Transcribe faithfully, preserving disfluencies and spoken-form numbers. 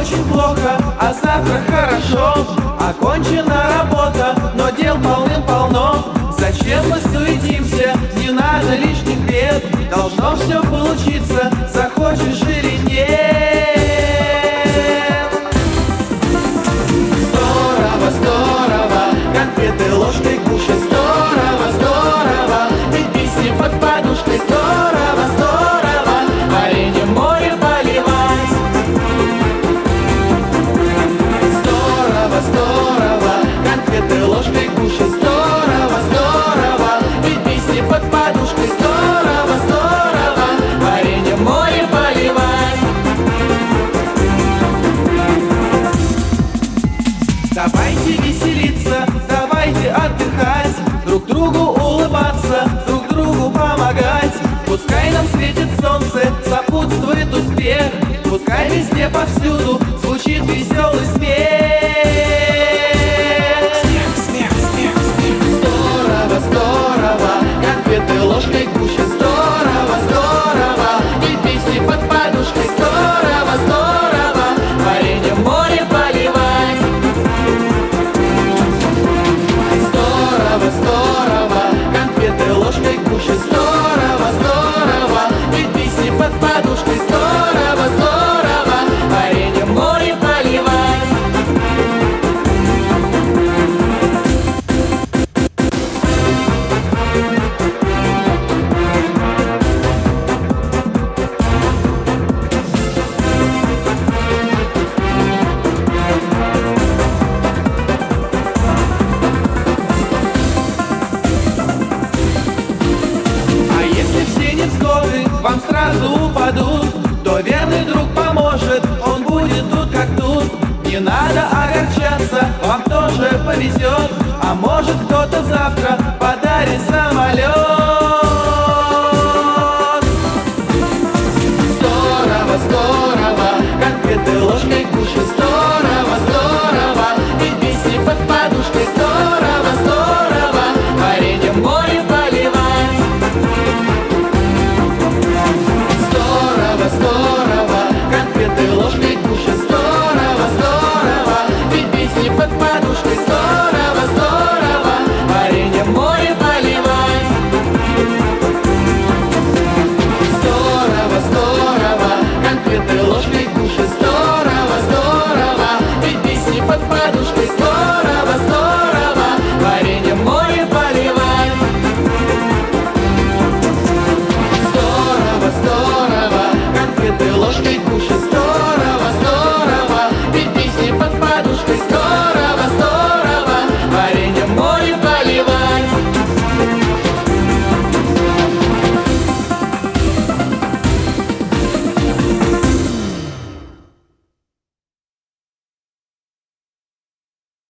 очень плохо, а завтра хорошо. Окончена работа, но дел полным-полно. Зачем мы суетимся, не надо лишних бед. Должно все получиться, захочешь или нет. Здорово, здорово, конфеты ложкой кушать. Здорово, здорово, ведь песни под подушкой. Здорово, здорово, вареньем море поливать. Здорово, здорово, конфеты ложкой кушать. Здорово, здорово, ведь песни под подушкой. Здорово, здорово, вареньем море поливать. Давайте веселиться, давайте отдыхать, друг другу улыбаться, друг другу помогать. Пускай нам светит солнце, сопутствует успех. Пускай везде повсюду звучит веселый смех. Смех, смех, смех, смех. Здорово, здорово, конфеты ложкой кушать. Здорово, здорово, ведь песни под подушкой. Здорово, здорово, вареньем море поливать. Здорово, здорово, конфеты ложкой кушать. Здорово, здорово, ведь песни под подушкой. Здорово, здорово, вареньем море поливать. А если все невзгоды вам сразу упадут, то верный друг поможет, он будет тут как тут. Не надо огорчаться, вам тоже повезет, а может кто-то завтра подарит самолет. Здорово, здорово, конфеты ложкой кушать. Здорово, здорово, ведь песни под подушкой. Здорово, здорово, вареньем море поливать. Здорово, здорово,